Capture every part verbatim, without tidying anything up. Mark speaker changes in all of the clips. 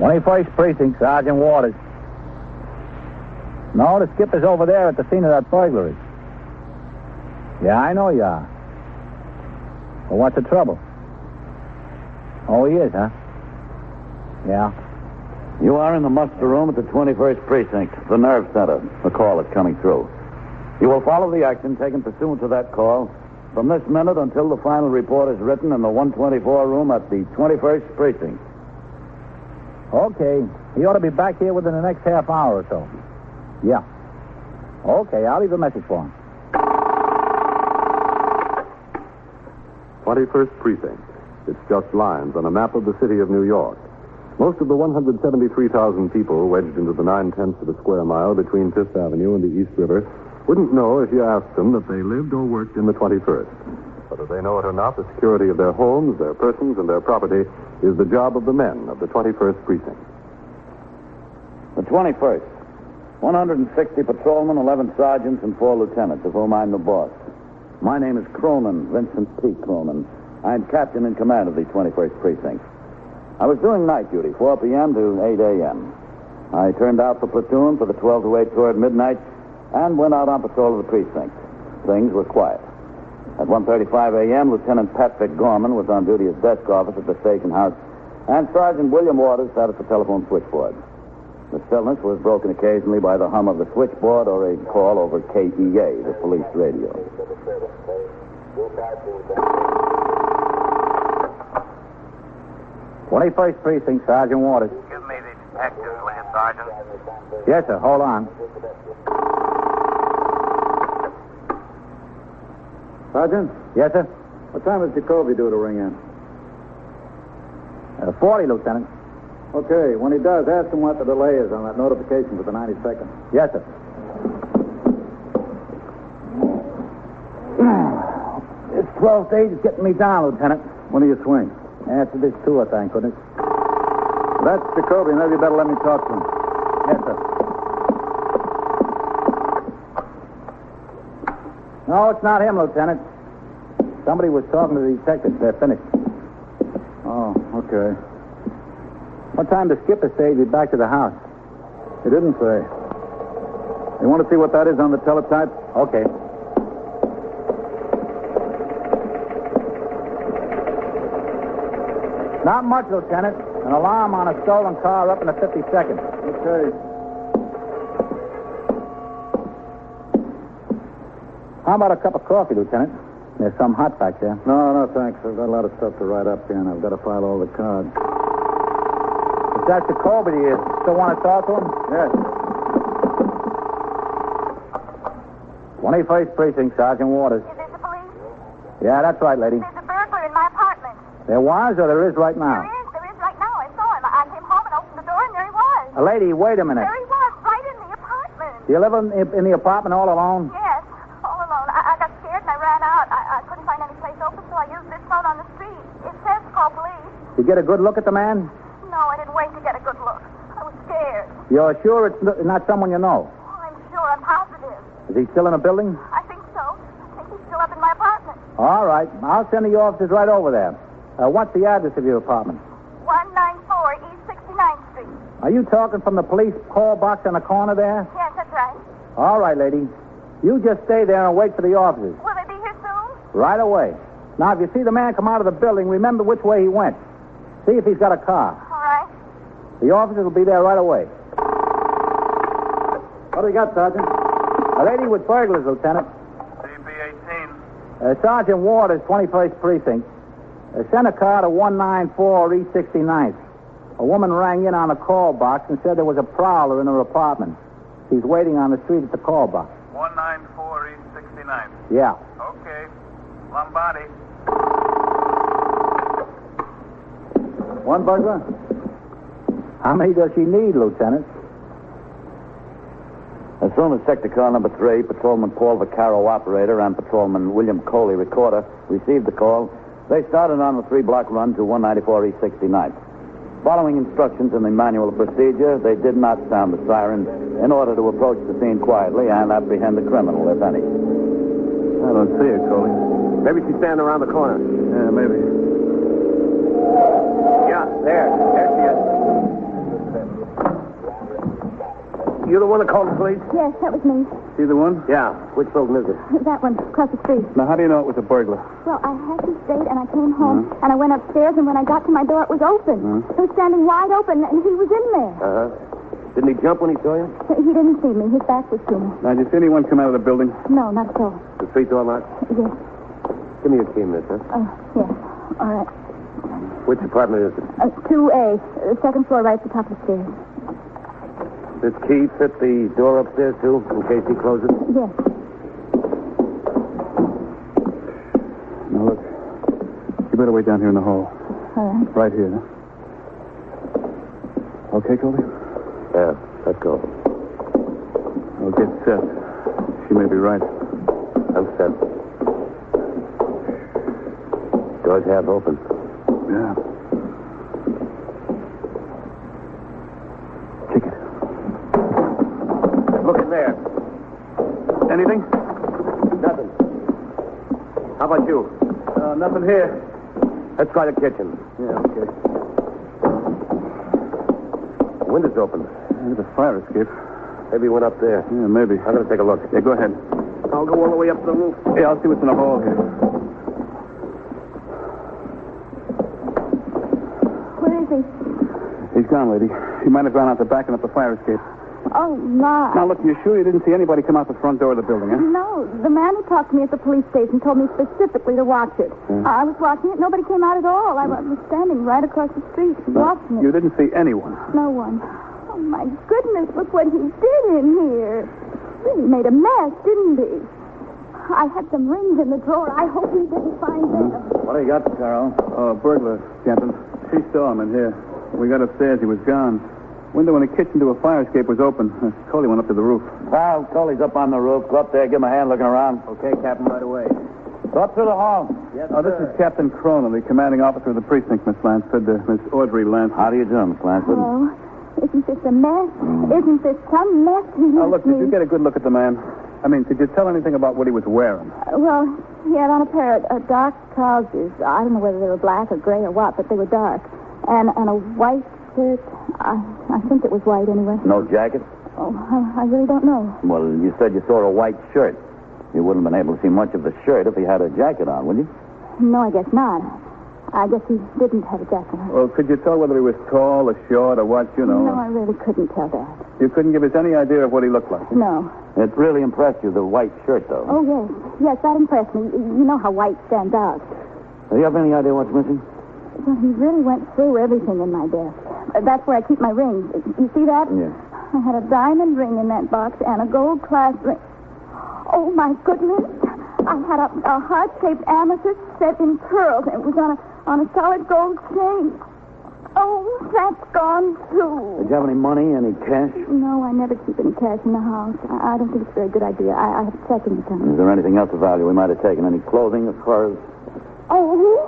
Speaker 1: twenty-first Precinct, Sergeant Waters. No, the skipper's over there at the scene of that burglary. Yeah, I know you are. Well, what's the trouble? Oh, he is, huh? Yeah.
Speaker 2: You are in the muster room at the twenty-first Precinct, the nerve center. The call is coming through. You will follow the action taken pursuant to that call from this minute until the final report is written in the one twenty-four room at the twenty-first Precinct.
Speaker 1: Okay. He ought to be back here within the next half hour or so. Yeah. Okay, I'll leave a message for him.
Speaker 3: twenty-first Precinct. It's just lines on a map of the city of New York. Most of the one hundred seventy-three thousand people wedged into the nine-tenths of a square mile between Fifth Avenue and the East River wouldn't know if you asked them that they lived or worked in the twenty-first. Whether they know it or not, the security of their homes, their persons, and their property is the job of the men of the twenty-first Precinct.
Speaker 2: The twenty-first. one hundred sixty patrolmen, eleven sergeants, and four lieutenants, of whom I'm the boss. My name is Cronin, Vincent P. Cronin. I'm captain in command of the twenty-first Precinct. I was doing night duty, four p.m. to eight a.m. I turned out for platoon for the twelve to eight tour at midnight and went out on patrol of the precinct. Things were quiet. At one thirty-five a.m., Lieutenant Patrick Gorman was on duty as desk officer at the station house, and Sergeant William Waters sat at the telephone switchboard. The stillness was broken occasionally by the hum of the switchboard or a call over K E A, the police radio.
Speaker 1: twenty-first Precinct, Sergeant Waters.
Speaker 4: Give me the detectives, will you, Sergeant?
Speaker 1: Yes, sir. Hold on.
Speaker 5: Sergeant?
Speaker 1: Yes, sir?
Speaker 5: What time is Jacoby due to ring in?
Speaker 1: Uh, forty, Lieutenant.
Speaker 5: Okay, when he does, ask him what the delay is on that notification for the ninety-second.
Speaker 1: Yes, sir. This twelfth stage is getting me down, Lieutenant.
Speaker 5: When do you swing?
Speaker 1: After this tour, thank goodness.
Speaker 5: That's Jacoby. Maybe you better let me talk to him.
Speaker 1: Yes, sir. No, it's not him, Lieutenant. Somebody was talking to the detectives. They're finished.
Speaker 5: Oh, okay.
Speaker 1: What time does skipper say he'll be back to the house?
Speaker 5: He didn't say. You want to see what that is on the teletype?
Speaker 1: Okay. Not much, Lieutenant. An alarm on a stolen car up in the fifty-second.
Speaker 5: Okay.
Speaker 1: How about a cup of coffee, Lieutenant? There's some hot back there.
Speaker 5: No, no, thanks. I've got a lot of stuff to write up here, and I've got to file all the cards.
Speaker 1: If that's Jacoby, do you still want to talk to him?
Speaker 5: Yes.
Speaker 1: twenty-first Precinct, Sergeant Waters.
Speaker 6: Is this the police?
Speaker 1: Yeah, that's right, lady.
Speaker 6: There's a burglar in my apartment.
Speaker 1: There was or there is right now?
Speaker 6: There is. There is right now. I saw him. I came home and opened the door, and there he was.
Speaker 1: Uh, lady, wait a minute.
Speaker 6: There he was, right in the apartment.
Speaker 1: Do you live in, in the apartment all alone?
Speaker 6: Yes, all alone. I, I got scared and I ran out. I, I couldn't find any place open, so I used this phone on the street. It says call police.
Speaker 1: Did you get a good look at the man?
Speaker 6: No, I didn't wait to get a good look. I was scared.
Speaker 1: You're sure it's n- not someone you know?
Speaker 6: Oh, I'm sure. I'm positive.
Speaker 1: Is he still in the building?
Speaker 6: I think so. I think he's still up in my apartment.
Speaker 1: All right. I'll send the officers right over there. Uh, what's the address of your apartment?
Speaker 6: one ninety-four East sixty-ninth Street.
Speaker 1: Are you talking from the police call box on the corner there?
Speaker 6: Yes, that's right.
Speaker 1: All right, lady. You just stay there and wait for the officers.
Speaker 6: Will they be here soon?
Speaker 1: Right away. Now, if you see the man come out of the building, remember which way he went. See if he's got a car.
Speaker 6: All right.
Speaker 1: The officers will be there right away.
Speaker 5: What do we got, Sergeant?
Speaker 1: A lady with burglars, Lieutenant.
Speaker 4: C B eighteen.
Speaker 1: Uh, Sergeant Waters, twenty-first Precinct. Uh, sent a car to one ninety-four East sixty-ninth. A woman rang in on the call box and said there was a prowler in her apartment. She's waiting on the street at the call box.
Speaker 4: one ninety-four East sixty-ninth.
Speaker 1: Yeah.
Speaker 4: Okay. Lombardi.
Speaker 5: One burglar?
Speaker 1: How many does she need, Lieutenant?
Speaker 2: As soon as sector car number three, Patrolman Paul Vaccaro, operator, and Patrolman William Coley, recorder, received the call, they started on the three-block run to one ninety-four East sixty-ninth. Following instructions in the manual of procedure, they did not sound the siren in order to approach the scene quietly and apprehend the criminal, if any.
Speaker 5: I don't see her, Coley. Maybe she's standing around the corner. Yeah, maybe.
Speaker 1: Yeah, there. There she is.
Speaker 7: You the one that called the police?
Speaker 6: Yes, that was me.
Speaker 5: See the one?
Speaker 7: Yeah. Which building is it?
Speaker 6: That one, across the street.
Speaker 5: Now, how do you know it was a burglar?
Speaker 6: Well, I had this date, and I came home, and I went upstairs, and when I got to my door, it was open. It was standing wide open, and he was in there.
Speaker 7: Uh-huh. Didn't he jump when he saw you?
Speaker 6: He didn't see me. His back was to me.
Speaker 5: Now, did you see anyone come out of the building?
Speaker 6: No, not at all.
Speaker 7: The street door locked?
Speaker 6: Yes.
Speaker 7: Give me your key, mister.
Speaker 6: Oh, yes. All right.
Speaker 7: Which apartment is it?
Speaker 6: Uh, two A, the second floor, right at the top of the stairs.
Speaker 7: This key fit the door upstairs, too, in case he closes it?
Speaker 6: Yes.
Speaker 5: Now, look. You better wait down here in the hall.
Speaker 6: All right.
Speaker 5: Right here. Okay, Colby?
Speaker 7: Yeah, let's go.
Speaker 5: Well, get set. She may be right.
Speaker 7: I'm set. Door's half open.
Speaker 5: Yeah. Kick it.
Speaker 7: Look in there.
Speaker 5: Anything?
Speaker 7: Nothing. How about you?
Speaker 5: Uh, nothing here.
Speaker 7: Let's try the kitchen.
Speaker 5: Yeah, okay.
Speaker 7: The window's open.
Speaker 5: There's a fire escape.
Speaker 7: Maybe he went up there.
Speaker 5: Yeah, maybe.
Speaker 7: I'm going to take a look.
Speaker 5: Yeah, go ahead.
Speaker 7: I'll go all the way up to the roof.
Speaker 5: Yeah, I'll see what's in the hall here.
Speaker 6: Where is he?
Speaker 5: He's gone, lady. He might have gone out the back and up the fire escape.
Speaker 6: Oh, my.
Speaker 5: Now, look, you sure you didn't see anybody come out the front door of the building, huh?
Speaker 6: No, the man who talked to me at the police station told me specifically to watch it. I was watching it. Nobody came out at all. I was standing right across the street watching
Speaker 5: You
Speaker 6: it.
Speaker 5: didn't see anyone.
Speaker 6: No one. Oh, my goodness, look what he did in here. Really made a mess, didn't he? I had some rings in the drawer. I hope he didn't find them.
Speaker 2: What do you got, Carol?
Speaker 5: Oh, burglar, Captain. She saw him in here. When we got upstairs, he was gone. Window in the kitchen to a fire escape was open. Uh, Coley went up to the roof.
Speaker 2: Well, Coley's up on the roof. Go up there, give him a hand looking around.
Speaker 7: Okay, Captain, right away.
Speaker 2: Go up through the hall.
Speaker 7: Yes,
Speaker 5: Oh, this is Captain Cronin, the commanding officer of the precinct, Miss Lansford. Uh, Miss Audrey Lansford.
Speaker 2: How do you do, Miss Lansford?
Speaker 6: Oh, isn't this a mess? Isn't this some mess he
Speaker 5: Now,
Speaker 6: left
Speaker 5: look, did
Speaker 6: me?
Speaker 5: you get a good look at the man? I mean, could you tell anything about what he was wearing?
Speaker 6: Uh, well, he had on a pair of uh, dark trousers. I don't know whether they were black or gray or what, but they were dark. And and a white shirt. I, I think it was white anyway.
Speaker 2: No jacket?
Speaker 6: Oh, I, I really don't know.
Speaker 2: Well, you said you saw a white shirt. You wouldn't have been able to see much of the shirt if he had a jacket on, would you?
Speaker 6: No, I guess not. I guess he didn't have a jacket on.
Speaker 5: Well, could you tell whether he was tall or short or what, you know?
Speaker 6: No, I really couldn't tell that.
Speaker 5: You couldn't give us any idea of what he looked like.
Speaker 6: No.
Speaker 2: It really impressed you, the white shirt, though.
Speaker 6: Oh, yes. Yes, that impressed me. You know how white stands out.
Speaker 2: Do you have any idea what's missing?
Speaker 6: Well, he really went through everything in my desk. Uh, That's where I keep my rings. You see that?
Speaker 2: Yeah.
Speaker 6: I had a diamond ring in that box and a gold clasp ring. Oh, my goodness. I had a, a heart-shaped amethyst set in pearls. It was on a, on a solid gold chain. Oh, that's gone, too.
Speaker 2: Did you have any money, any cash?
Speaker 6: No, I never keep any cash in the house. I, I don't think it's a very good idea. I, I have a checking account.
Speaker 2: Is there anything else of value we might have taken? Any clothing or furs?
Speaker 6: Oh.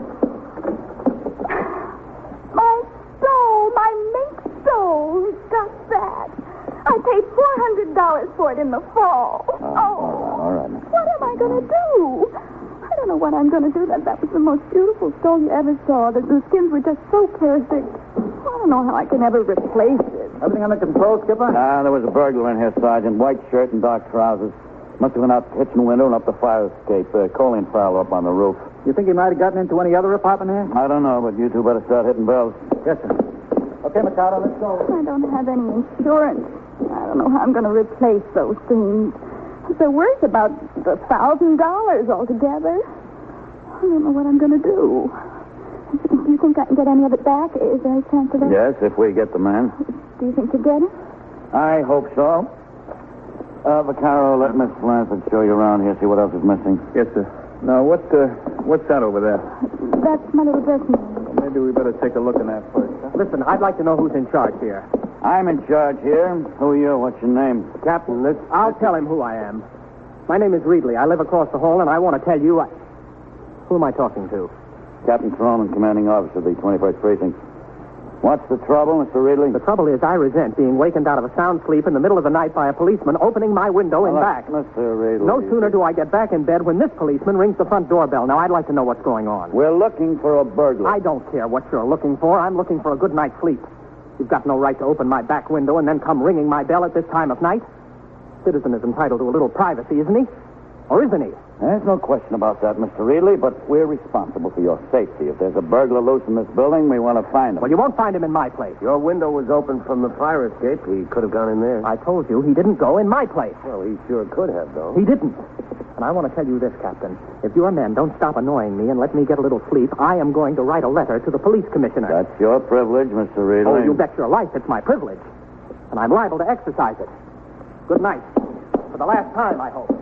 Speaker 6: My stole, my mink stole. He got that. I paid four hundred dollars for it in the fall.
Speaker 2: Oh, all right, all right.
Speaker 6: What am I going to do? I don't know what I'm going to do. That that was the most beautiful stole you ever saw. The, the skins were just so perfect. I don't know how I can ever replace it.
Speaker 1: Everything under control, Skipper?
Speaker 2: Ah, there was a burglar in here, Sergeant. White shirt and dark trousers. Must have been out the kitchen window and up the fire escape. Uh, Coley and Farrell up on the roof.
Speaker 1: You think he might have gotten into any other apartment here?
Speaker 2: I don't know, but you two better start hitting bells.
Speaker 1: Yes, sir. Okay, Mikado, let's go.
Speaker 6: I don't have any insurance. I don't know how I'm going to replace those things. They're worth about a thousand dollars altogether. I don't know what I'm going to do. Do you think I can get any of it back? Is there any chance of that?
Speaker 2: Yes, if we get the man.
Speaker 6: Do you think you get it?
Speaker 2: I hope so. Uh, Vaccaro, let Miss Lansford show you around here, see what else is missing.
Speaker 5: Yes, sir. Now, what, uh, what's that over there?
Speaker 6: That's my little dressing room.
Speaker 5: Maybe we better take a look in that first. Huh?
Speaker 7: Listen, I'd like to know who's in charge here.
Speaker 2: I'm in charge here. Who are you? What's your name?
Speaker 7: Captain, this... I'll tell him who I am. My name is Reedley. I live across the hall, and I want to tell you... I... Who am I talking to?
Speaker 2: Captain Cronin, commanding officer of the twenty-first Precinct. What's the trouble, Mister Reedley?
Speaker 7: The trouble is I resent being wakened out of a sound sleep in the middle of the night by a policeman opening my window and
Speaker 2: Well,
Speaker 7: back.
Speaker 2: Mister Reedley.
Speaker 7: No sooner do I get back in bed when this policeman rings the front doorbell. Now, I'd like to know what's going on.
Speaker 2: We're looking for a burglar.
Speaker 7: I don't care what you're looking for. I'm looking for a good night's sleep. You've got no right to open my back window and then come ringing my bell at this time of night. Citizen is entitled to a little privacy, isn't he? Or isn't he?
Speaker 2: There's no question about that, Mister Reedley, but we're responsible for your safety. If there's a burglar loose in this building, we want to find him.
Speaker 7: Well, you won't find him in my place.
Speaker 8: Your window was open from the fire escape. He could have gone in there.
Speaker 7: I told you he didn't go in my place.
Speaker 8: Well, he sure could have, though.
Speaker 7: He didn't. And I want to tell you this, Captain. If your men don't stop annoying me and let me get a little sleep, I am going to write a letter to the police commissioner.
Speaker 2: That's your privilege, Mister Reedley.
Speaker 7: Oh, you bet your life it's my privilege. And I'm liable to exercise it. Good night. For the last time, I hope.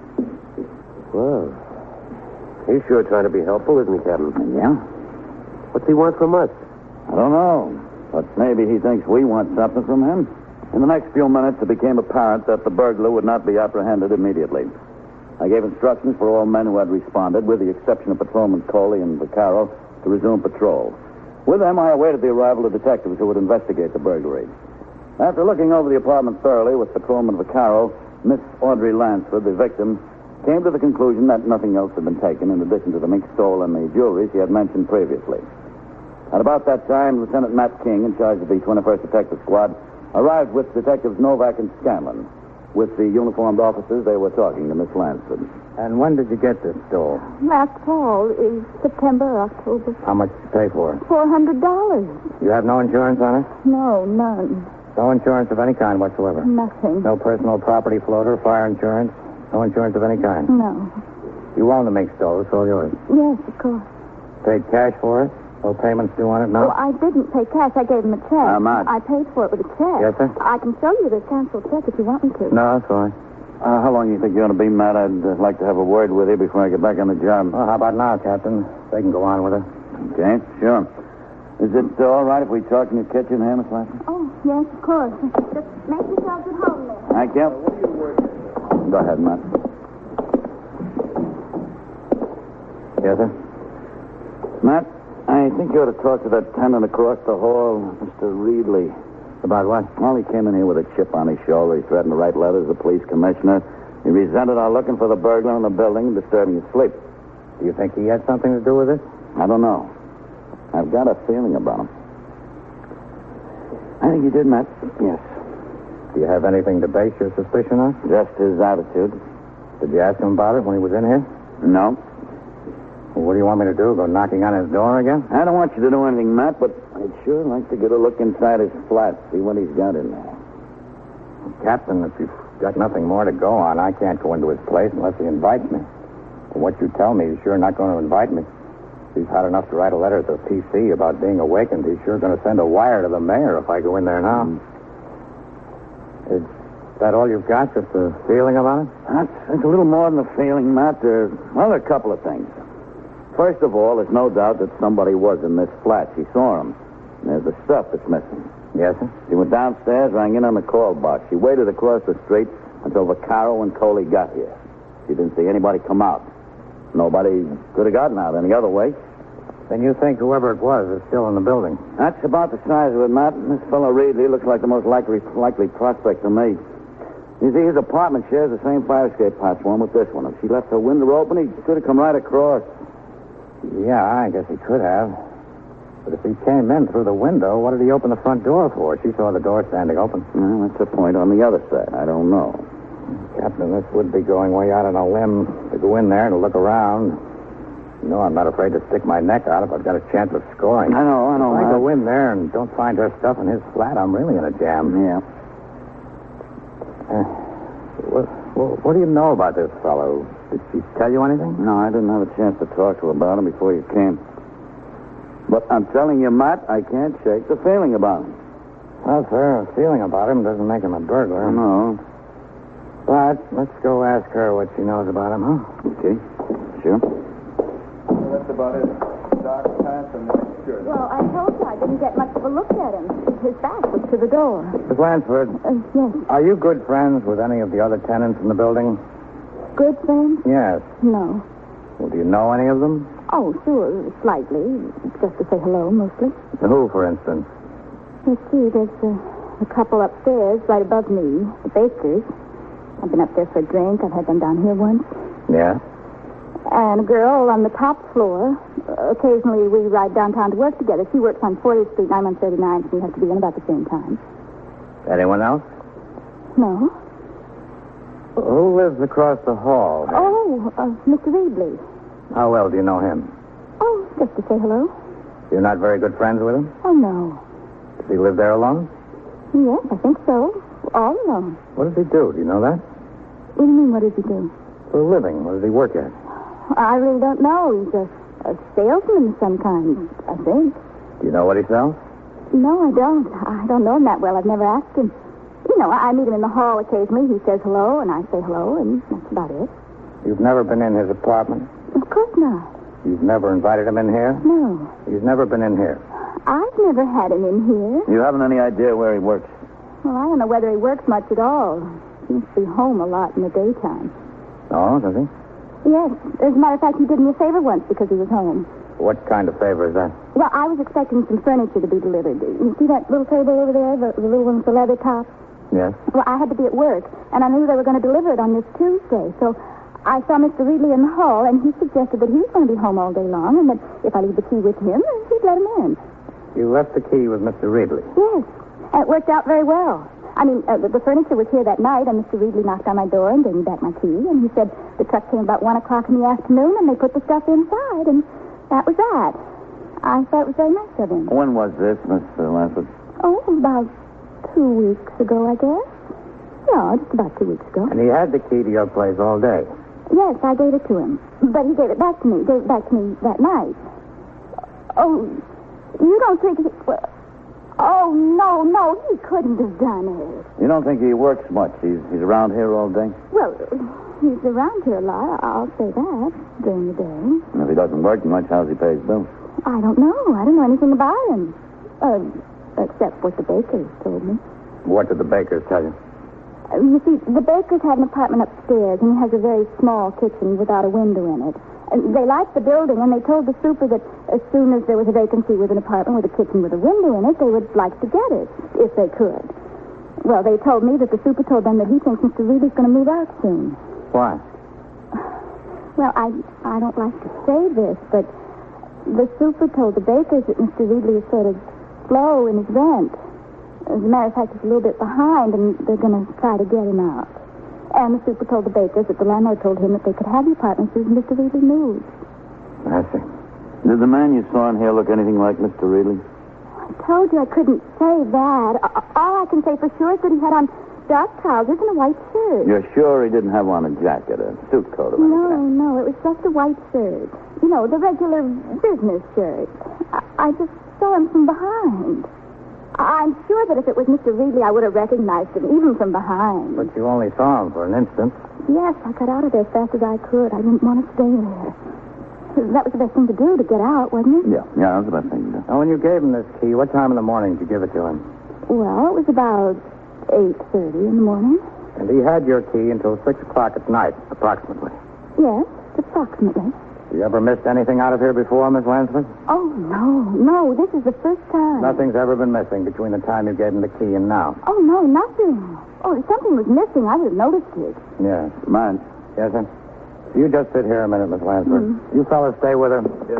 Speaker 8: Well, he's sure trying to be helpful, isn't he, Captain?
Speaker 2: Yeah?
Speaker 8: What's he want from us?
Speaker 2: I don't know. But maybe he thinks we want something from him. In the next few minutes, it became apparent that the burglar would not be apprehended immediately. I gave instructions for all men who had responded, with the exception of Patrolman Coley and Vaccaro, to resume patrol. With them, I awaited the arrival of detectives who would investigate the burglary. After looking over the apartment thoroughly with Patrolman Vaccaro, Miss Audrey Lansford, the victim, came to the conclusion that nothing else had been taken in addition to the mink stole and the jewelry she had mentioned previously. At about that time, Lieutenant Matt King, in charge of the twenty-first Detective Squad, arrived with Detectives Novak and Scanlon. With the uniformed officers, they were talking to Miss Lansford.
Speaker 1: And when did you get this stole?
Speaker 6: Last fall is September or October.
Speaker 1: How much did you pay for it?
Speaker 6: Four hundred dollars.
Speaker 1: You have no insurance on it?
Speaker 6: No, none.
Speaker 1: No insurance of any kind whatsoever?
Speaker 6: Nothing.
Speaker 1: No personal property floater, fire insurance? No insurance of any kind?
Speaker 6: No.
Speaker 1: You own the mink stole. It's all yours.
Speaker 6: Yes, of course.
Speaker 1: Paid cash for it? No payments due on it, no?
Speaker 6: Oh, I didn't pay cash. I gave him a check.
Speaker 2: How much?
Speaker 6: I paid for it with a check.
Speaker 1: Yes, sir?
Speaker 6: I can show you the canceled check if you want me to.
Speaker 1: No, that's fine.
Speaker 2: Uh, how long do you think you're going to be, Matt? I'd uh, like to have a word with you before I get back on the job.
Speaker 1: Well, how about now, Captain? They can go on with it.
Speaker 2: Okay, sure. Is it uh, all right if we talk in your kitchen here, Miss Lansford?
Speaker 6: Oh, yes, of course. Just make yourselves at home there.
Speaker 2: Thank you. What are you working? Go ahead, Matt.
Speaker 1: Yes, sir?
Speaker 2: Matt, I think you ought to talk to that tenant across the hall, Mister Reedley.
Speaker 1: About what?
Speaker 2: Well, he came in here with a chip on his shoulder. He threatened to write letters to the police commissioner. He resented our looking for the burglar in the building and disturbing his sleep.
Speaker 1: Do you think he had something to do with it?
Speaker 2: I don't know. I've got a feeling about him. I think he did, Matt. Yes.
Speaker 1: Do you have anything to base your suspicion on?
Speaker 2: Just his attitude.
Speaker 1: Did you ask him about it when he was in here?
Speaker 2: No.
Speaker 1: Well, what do you want me to do? Go knocking on his door again?
Speaker 2: I don't want you to do anything, Matt, but I'd sure like to get a look inside his flat, see what he's got in there.
Speaker 1: Captain, if you've got nothing more to go on, I can't go into his place unless he invites me. From what you tell me, he's sure not going to invite me. He's had enough to write a letter to the P C about being awakened. He's sure going to send a wire to the mayor if I go in there now. Mm. Is that all you've got, just a feeling about it?
Speaker 2: That's, it's a little more than a feeling, Matt. There, well, there are a couple of things. First of all, there's no doubt that somebody was in this flat. She saw him. And there's the stuff that's missing.
Speaker 1: Yes, sir?
Speaker 2: She went downstairs, rang in on the call box. She waited across the street until Vaccaro and Coley got here. She didn't see anybody come out. Nobody could have gotten out any other way.
Speaker 1: Then you think whoever it was is still in the building?
Speaker 2: That's about the size of it, Matt. This fellow Reedley looks like the most likely likely prospect to me. You see, his apartment shares the same fire escape platform with this one. If she left her window open, he could have come right across.
Speaker 1: Yeah, I guess he could have. But if he came in through the window, what did he open the front door for? She saw the door standing open.
Speaker 2: Well, that's the point on the other side. I don't know.
Speaker 1: Captain, this would be going way out on a limb to go in there and to look around. You know, I'm not afraid to stick my neck out if I've got a chance of scoring.
Speaker 2: I know, I know.
Speaker 1: If I
Speaker 2: Matt.
Speaker 1: go in there and don't find her stuff in his flat, I'm really in a jam.
Speaker 2: Yeah.
Speaker 1: Uh, what, what, what do you know about this fellow? Did she tell you anything?
Speaker 2: No, I didn't have a chance to talk to her about him before you came. But I'm telling you, Matt, I can't shake the feeling about him.
Speaker 1: Well, sir, a feeling about him doesn't make him a burglar.
Speaker 2: No.
Speaker 1: But let's go ask her what she knows about him, huh?
Speaker 2: Okay. Sure.
Speaker 5: Well, that's about it. Dark pants and the shirt.
Speaker 6: Well, I told you I didn't get much of a look at him. His back was to the door.
Speaker 1: Miss Lansford,
Speaker 6: Uh, yes.
Speaker 1: are you good friends with any of the other tenants in the building?
Speaker 6: Good friends?
Speaker 1: Yes.
Speaker 6: No.
Speaker 1: Well, do you know any of them?
Speaker 6: Oh, sure, slightly. Just to say hello, mostly.
Speaker 1: Who, for instance?
Speaker 6: Let's see, there's a, a couple upstairs right above me, the Bakers. I've been up there for a drink. I've had them down here once.
Speaker 1: Yeah?
Speaker 6: and a girl on the top floor. Uh, occasionally, we ride downtown to work together. She works on fortieth Street, and I'm on thirty-ninth, so we have to be in about the same time.
Speaker 8: Anyone else?
Speaker 6: No.
Speaker 8: Who lives across the hall?
Speaker 6: Oh, uh, Mister Reedley.
Speaker 8: How well do you know him?
Speaker 6: Oh, just to say hello.
Speaker 8: You're not very good friends with him?
Speaker 6: Oh, no.
Speaker 8: Does he live there alone?
Speaker 6: Yes, I think so. All alone.
Speaker 8: What does he do? Do you know that?
Speaker 6: What do you mean, what does he do?
Speaker 8: For a living. What does he work at?
Speaker 6: I really don't know. He's a, a salesman of some kind, I think.
Speaker 8: Do you know what he sells?
Speaker 6: No, I don't. I don't know him that well. I've never asked him. You know, I, I meet him in the hall occasionally. He says hello, and I say hello, and that's about it.
Speaker 8: You've never been in his apartment?
Speaker 6: Of course not.
Speaker 8: You've never invited him in here?
Speaker 6: No.
Speaker 8: He's never been in here?
Speaker 6: I've never had him in here.
Speaker 2: You haven't any idea where he works?
Speaker 6: Well, I don't know whether he works much at all. He seems to be home a lot in the daytime.
Speaker 8: Oh, does he?
Speaker 6: Yes. As a matter of fact, he did me a favor once because he was home.
Speaker 8: What kind of favor is that?
Speaker 6: Well, I was expecting some furniture to be delivered. You see that little table over there, the, the little one with the leather top?
Speaker 8: Yes.
Speaker 6: Well, I had to be at work, and I knew they were going to deliver it on this Tuesday. So I saw Mister Reedley in the hall, and he suggested that he was going to be home all day long, and that if I leave the key with him, he'd let him in.
Speaker 8: You left the key with Mister Reedley?
Speaker 6: Yes. And it worked out very well. I mean, uh, the, the furniture was here that night, and Mister Reedley knocked on my door and gave me back my key, and he said the truck came about one o'clock in the afternoon, and they put the stuff inside, and that was that. I thought it was very nice of him.
Speaker 2: When was this, Mister Lansford?
Speaker 6: Oh, about two weeks ago, I guess. No, just about two weeks ago.
Speaker 8: And he had the key to your place all day?
Speaker 6: Yes, I gave it to him. But he gave it back to me. Gave it back to me that night. Oh, you don't think he... Well, oh, no, no, he couldn't have done it.
Speaker 2: You don't think he works much? He's, he's around here all day?
Speaker 6: Well, he's around here a lot, I'll say that, during the day.
Speaker 2: And if he doesn't work much, how's he pay his bills?
Speaker 6: I don't know. I don't know anything about him. Uh, except what the bakers told me.
Speaker 8: What did the bakers tell you?
Speaker 6: Uh, you see, the bakers have an apartment upstairs, and he has a very small kitchen without a window in it. And they liked the building, and they told the super that as soon as there was a vacancy with an apartment with a kitchen with a window in it, they would like to get it, if they could. Well, they told me that the super told them that he thinks Mister Reedley's going to move out soon.
Speaker 8: Why?
Speaker 6: Well, I I don't like to say this, but the super told the bakers that Mister Reedley is sort of slow in his rent. As a matter of fact, he's a little bit behind, and they're going to try to get him out. And the super told the bakers that the landlord told him that they could have the apartment as soon as Mister Reedley moved.
Speaker 8: I see.
Speaker 2: Did the man you saw in here look anything like Mister Reedley?
Speaker 6: I told you I couldn't say that. All I can say for sure is that he had on dark trousers and a white shirt.
Speaker 2: You're sure he didn't have on a jacket, a suit coat or
Speaker 6: No,
Speaker 2: anything?
Speaker 6: no, it was just a white shirt. You know, the regular business shirt. I, I just saw him from behind. I'm sure that if it was Mister Reedley, I would have recognized him, even from behind.
Speaker 8: But you only saw him for an instant.
Speaker 6: Yes, I got out of there as fast as I could. I didn't want to stay there. That was the best thing to do, to get out, wasn't it?
Speaker 2: Yeah, yeah, that was the best thing to do.
Speaker 8: Now, when you gave him this key, what time in the morning did you give it to him?
Speaker 6: Well, it was about eight thirty in the morning.
Speaker 8: And he had your key until six o'clock at night, approximately.
Speaker 6: Yes, approximately.
Speaker 8: You ever missed anything out of here before, Miss Lansford?
Speaker 6: Oh, no, no, this is the first time.
Speaker 8: Nothing's ever been missing between the time you gave him the key and now.
Speaker 6: Oh, no, nothing. Oh, if something was missing, I would have noticed it.
Speaker 8: Yes.
Speaker 2: Mine.
Speaker 8: Yes, sir? You just sit here a minute, Miss Lansford.
Speaker 6: Mm.
Speaker 8: You fellas stay with her.
Speaker 2: Yes,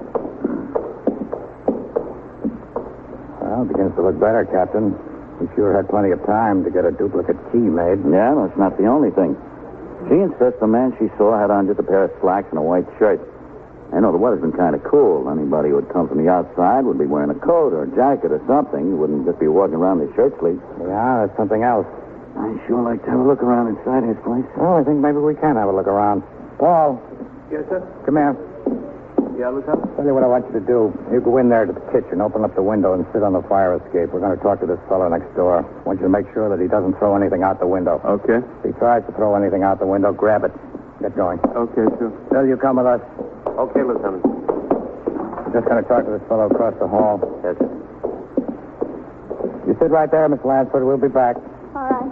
Speaker 8: Well, it begins to look better, Captain. You sure had plenty of time to get a duplicate key made.
Speaker 2: Yeah, that's not the only thing. She insists the man she saw had on just a pair of slacks and a white shirt. I know the weather's been kind of cool. Anybody who would come from the outside would be wearing a coat or a jacket or something. You wouldn't just be walking around in shirt sleeves.
Speaker 8: Yeah, that's something else.
Speaker 2: I'd sure like to have a look around inside his place.
Speaker 8: Well, I think maybe we can have a look around. Paul.
Speaker 5: Yes, sir?
Speaker 8: Come here.
Speaker 5: Yeah, Lieutenant?
Speaker 8: Tell you what I want you to do. You go in there to the kitchen, open up the window, and sit on the fire escape. We're going to talk to this fellow next door. I want you to make sure that he doesn't throw anything out the window.
Speaker 5: Okay.
Speaker 8: If he tries to throw anything out the window, grab it. Get going.
Speaker 5: Okay, sure.
Speaker 8: Bill, you come with us.
Speaker 3: Okay, Lieutenant.
Speaker 8: We're just going to talk to this fellow across the hall.
Speaker 3: Yes, sir.
Speaker 8: You sit right there, Miss Lansford. We'll be back.
Speaker 6: All right.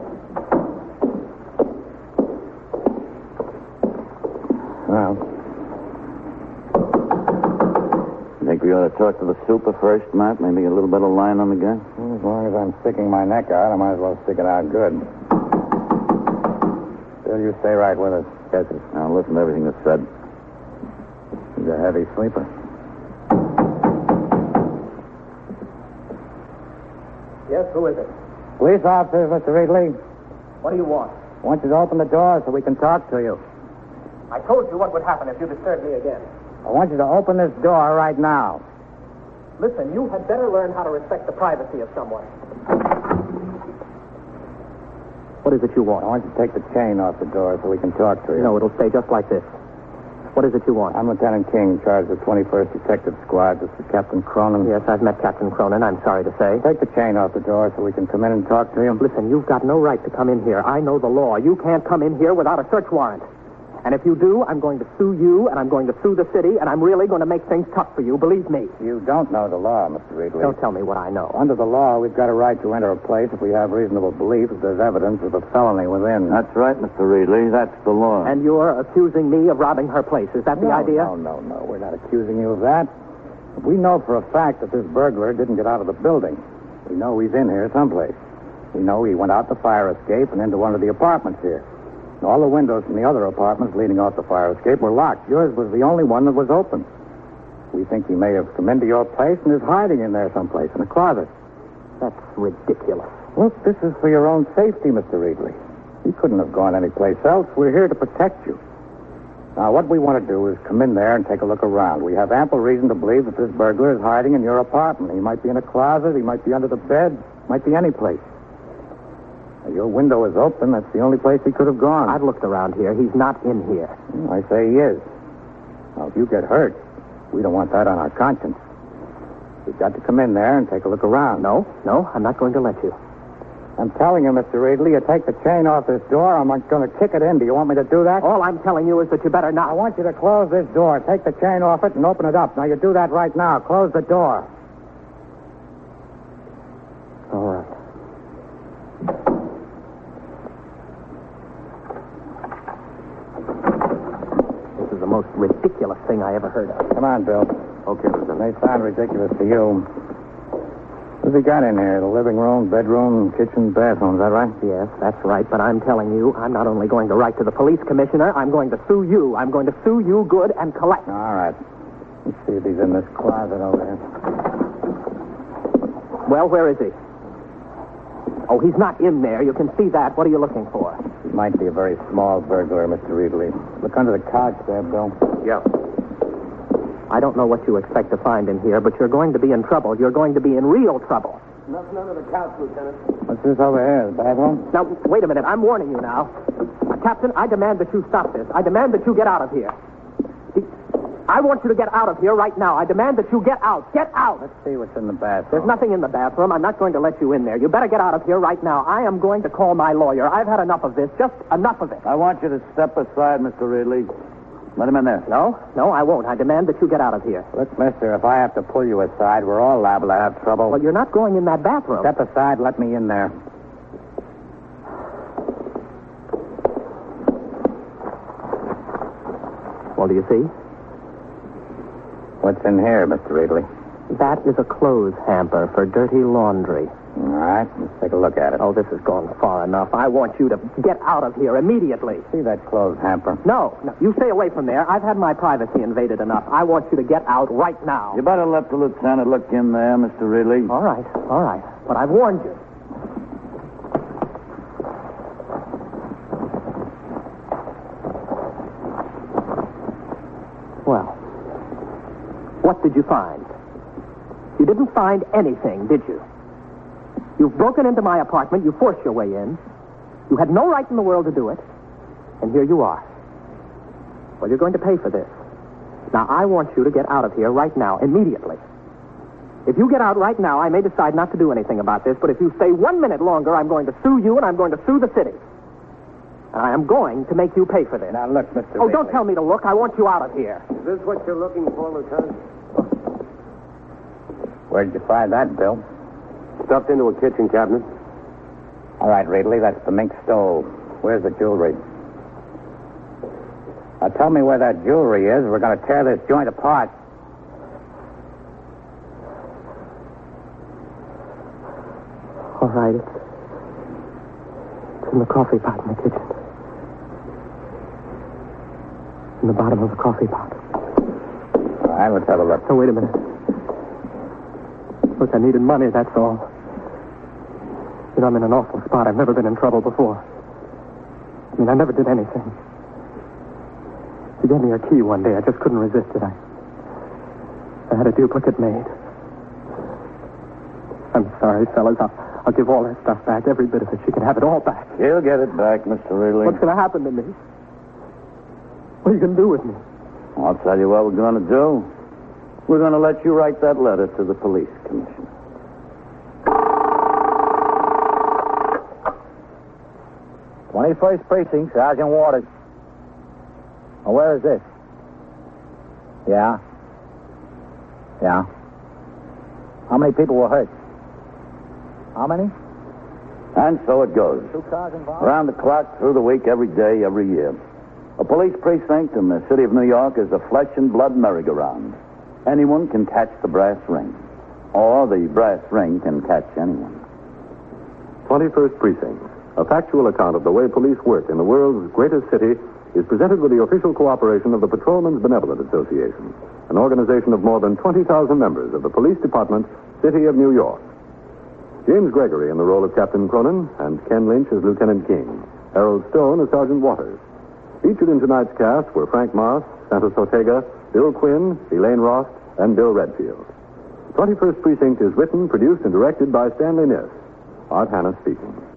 Speaker 8: Well,
Speaker 2: You think we ought to talk to the super first, Matt? Maybe get a little bit of line on the guy?
Speaker 8: as long as I'm sticking my neck out, I might as well stick it out good. Bill, you stay right with us.
Speaker 2: Yes, sir. Now, listen to everything that's said.
Speaker 8: a heavy sleeper.
Speaker 7: Yes, who is it?
Speaker 8: Police officers, Mister Reedley.
Speaker 7: What do you want?
Speaker 8: I want you to open the door so we can talk to you.
Speaker 7: I told you what would happen if you disturbed me again.
Speaker 8: I want you to open this door right now.
Speaker 7: Listen, you had better learn how to respect the privacy of someone. What is it you want?
Speaker 8: I want you to take the chain off the door so we can talk to you.
Speaker 7: No, it'll stay just like this. What is it you want?
Speaker 8: I'm Lieutenant King, charged of the twenty-first Detective Squad. This is Captain Cronin.
Speaker 7: Yes, I've met Captain Cronin, I'm sorry to say.
Speaker 8: Take the chain off the door so we can come in and talk to you.
Speaker 7: Listen, you've got no right to come in here. I know the law. You can't come in here without a search warrant. And if you do, I'm going to sue you, and I'm going to sue the city, and I'm really going to make things tough for you, believe me.
Speaker 8: You don't know the law, Mister Reedley.
Speaker 7: Don't tell me what I know.
Speaker 8: Under the law, we've got a right to enter a place if we have reasonable belief that there's evidence of a felony within.
Speaker 2: That's right, Mister Reedley. That's the law.
Speaker 7: And you're accusing me of robbing her place. Is that
Speaker 8: no,
Speaker 7: the idea?
Speaker 8: No, no, no. We're not accusing you of that. We know for a fact that this burglar didn't get out of the building. We know he's in here someplace. We know he went out the fire escape and into one of the apartments here. All the windows from the other apartments leading off the fire escape were locked. Yours was the only one that was open. We think he may have come into your place and is hiding in there someplace in a closet.
Speaker 7: That's ridiculous.
Speaker 8: Look, this is for your own safety, Mister Reedley. He couldn't have gone anyplace else. We're here to protect you. Now, what we want to do is come in there and take a look around. We have ample reason to believe that this burglar is hiding in your apartment. He might be in a closet. He might be under the bed. Might be any place. Your window is open. That's the only place he could have gone.
Speaker 7: I've looked around here. He's not in here.
Speaker 8: I say he is. Now, if you get hurt, we don't want that on our conscience. You've got to come in there and take a look around.
Speaker 7: No, no, I'm not going to let you.
Speaker 8: I'm telling you, Mister Reedley, you take the chain off this door, I'm going to kick it in. Do you want me to do that?
Speaker 7: All I'm telling you is that you better not.
Speaker 8: I want you to close this door. Take the chain off it and open it up. Now, you do that right now. Close the door.
Speaker 7: All right. The most ridiculous thing I ever heard of.
Speaker 8: Come on, Bill.
Speaker 3: Okay, Lieutenant.
Speaker 8: They sound ridiculous to you. What's he got in here? The living room, bedroom, kitchen, bathroom. Is that right?
Speaker 7: Yes, that's right. But I'm telling you, I'm not only going to write to the police commissioner, I'm going to sue you. I'm going to sue you good and collect.
Speaker 8: All right. Let's see if he's in this closet over here.
Speaker 7: Well, where is he? Oh, he's not in there. You can see that. What are you looking for?
Speaker 8: He might be a very small burglar, Mister Reedley. Look under the couch there, Bill.
Speaker 3: Yeah.
Speaker 7: I don't know what you expect to find in here, but you're going to be in trouble. You're going to be in real trouble.
Speaker 3: Nothing under the couch, Lieutenant.
Speaker 8: What's this over here? The bathroom?
Speaker 7: Now, wait a minute. I'm warning you now. Uh, Captain, I demand that you stop this. I demand that you get out of here. I want you to get out of here right now. I demand that you get out. Get out.
Speaker 8: Let's see what's in the bathroom.
Speaker 7: There's nothing in the bathroom. I'm not going to let you in there. You better get out of here right now. I am going to call my lawyer. I've had enough of this. Just enough of it.
Speaker 2: I want you to step aside, Mister Reedley. Let him in there.
Speaker 7: No, no, I won't. I demand that you get out of here.
Speaker 8: Look, mister, if I have to pull you aside, we're all liable to have trouble.
Speaker 7: Well, you're not going in that bathroom.
Speaker 8: Step aside, let me in there.
Speaker 7: Well, do you see?
Speaker 8: What's in here, Mister Reedley?
Speaker 7: That is a clothes hamper for dirty laundry.
Speaker 8: All right, let's take a look at it.
Speaker 7: Oh, this has gone far enough. I want you to get out of here immediately.
Speaker 8: See that clothes hamper?
Speaker 7: No, no, you stay away from there. I've had my privacy invaded enough. I want you to get out right now.
Speaker 2: You better let the lieutenant look in there, Mister Reedley.
Speaker 7: All right, all right. But I've warned you. Well, what did you find? You didn't find anything, did you? You've broken into my apartment. You forced your way in. You had no right in the world to do it. And here you are. Well, you're going to pay for this. Now, I want you to get out of here right now, immediately. If you get out right now, I may decide not to do anything about this, but if you stay one minute longer, I'm going to sue you and I'm going to sue the city. And I am going to make you pay for this.
Speaker 8: Now, look, Mister
Speaker 7: Oh,
Speaker 8: Reedley.
Speaker 7: don't tell me to look. I want you out of here.
Speaker 3: Is this what you're looking for, Lieutenant?
Speaker 8: Where'd you find that, Bill?
Speaker 3: Stuffed into a kitchen cabinet.
Speaker 8: All right, Reedley, that's the mink stove. Where's the jewelry? Now, tell me where that jewelry is. We're going to tear this joint apart.
Speaker 7: All right. It's, it's in the coffee pot in the kitchen. In the bottom of the coffee pot.
Speaker 8: right, let's have a look.
Speaker 7: Oh, wait a minute. Look, I needed money, that's all. You know, I'm in an awful spot. I've never been in trouble before. I mean, I never did anything. She gave me her key one day. I just couldn't resist it. I, I had a duplicate made. I'm sorry, fellas. I'll, I'll give all that stuff back, every bit of it. She can have it all back.
Speaker 2: You'll get it back, Mister Ridley.
Speaker 7: What's going to happen to me? What are you going to do with me?
Speaker 2: I'll tell you what we're going to do. We're going to let you write that letter to the police commissioner.
Speaker 1: twenty-first Precinct, Sergeant Waters. Oh, where is this? Yeah. Yeah. How many people were hurt? How many?
Speaker 2: And so it goes.
Speaker 1: Two cars involved?
Speaker 2: Around the clock, through the week, every day, every year. A police precinct in the city of New York is a flesh and blood merry-go-round. Anyone can catch the brass ring. Or the brass ring can catch anyone.
Speaker 3: twenty-first Precinct, a factual account of the way police work in the world's greatest city, is presented with the official cooperation of the Patrolmen's Benevolent Association, an organization of more than twenty thousand members of the Police Department, City of New York. James Gregory in the role of Captain Cronin, and Ken Lynch as Lieutenant King. Harold Stone as Sergeant Waters. Featured in tonight's cast were Frank Moss, Santos Ortega, Bill Quinn, Elaine Rost, and Bill Redfield. twenty-first Precinct is written, produced, and directed by Stanley Niss. Art Hanna speaking.